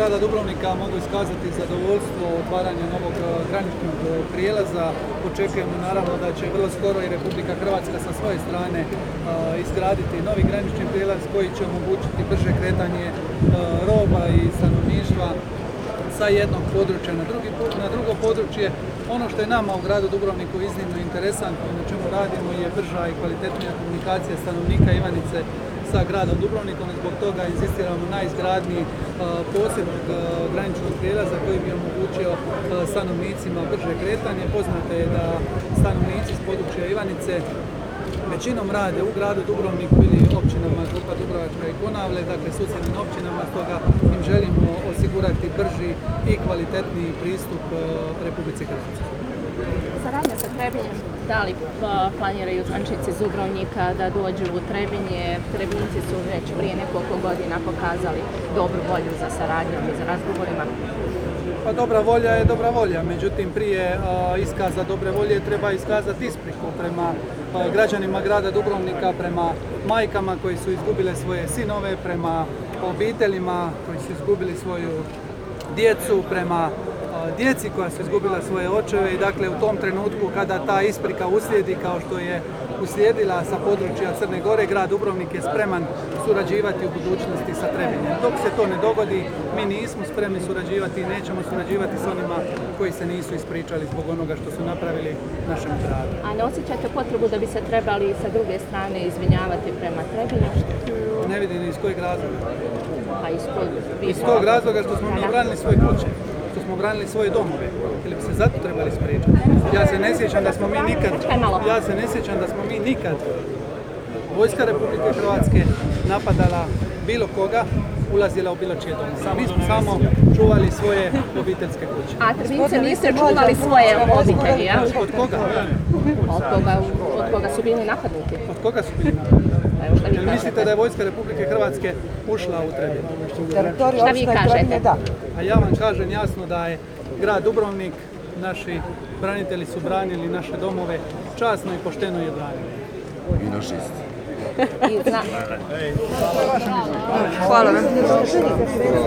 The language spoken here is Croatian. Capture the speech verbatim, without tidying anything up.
grada Dubrovnika mogu iskazati zadovoljstvo otvaranja novog graničnog prijelaza. Očekujemo naravno da će vrlo skoro i Republika Hrvatska sa svoje strane izgraditi novi granični prijelaz koji će omogućiti brže kretanje roba i stanovništva sa jednog područja na, drugi, na drugo područje. Ono što je nama u gradu Dubrovniku iznimno interesantno i na čemu radimo je brža i kvalitetnija komunikacija stanovnika Ivanice sa gradom Dubrovnikom i zbog toga insistiramo na izgradnji posebnog graničnog prijelaza koji bi omogućio stanovnicima brže kretanje. Poznato je da stanovnici s područja Ivanice većinom rade u gradu Dubrovniku ili općinama Župa Dubrovačka i Konavle, dakle susjednim općinama, stoga im želimo osigurati brži i kvalitetniji pristup Republici Hrvatskoj. Saradnja sa Trebinjem, da li planiraju zvaničnici iz Dubrovnika da dođu u Trebinje? Trebinjci su već prije nekoliko godina pokazali dobru volju za saradnjom i za razgovorima. Pa dobra volja je dobra volja, međutim prije a, iskaza dobre volje treba iskazati ispriku prema a, građanima grada Dubrovnika, prema majkama koji su izgubile svoje sinove, prema obiteljima koji su izgubili svoju djecu, prema djeci koja su izgubila svoje očeve i dakle u tom trenutku kada ta isprika uslijedi kao što je uslijedila sa područja Crne Gore, grad Dubrovnik je spreman surađivati u budućnosti sa Trebinjem. Dok se to ne dogodi, mi nismo spremni surađivati i nećemo surađivati s onima koji se nisu ispričali zbog onoga što su napravili našem gradu. A ne osjećate potrebu da bi se trebali sa druge strane izvinjavati prema Trebinju? Ne vidim iz kojeg razloga. Pa iz kojeg? Iz tog razloga što smo mi obranili svoje kuće, što smo obranili svoje domove, ili bi se zato trebali spriječati. Ja se ne sjećam da smo mi nikad, ja se ne sjećam da smo mi nikad, vojska Republike Hrvatske napadala bilo koga, ulazila u bilo čije doma. Mi smo samo čuvali svoje obiteljske kuće. A Trebinjci niste čuvali svoje obitelji, ja? Od koga? Od koga, od koga su bili napadnuti? Od koga su bili napadnuti? Jel mislite da je vojska Republike Hrvatske ušla u Trebinje? Šta vi kažete? A ja vam kažem jasno da je grad Dubrovnik, naši branitelji su branili naše domove, časno i pošteno je branili. I naši isti. I zna... Hvala vam.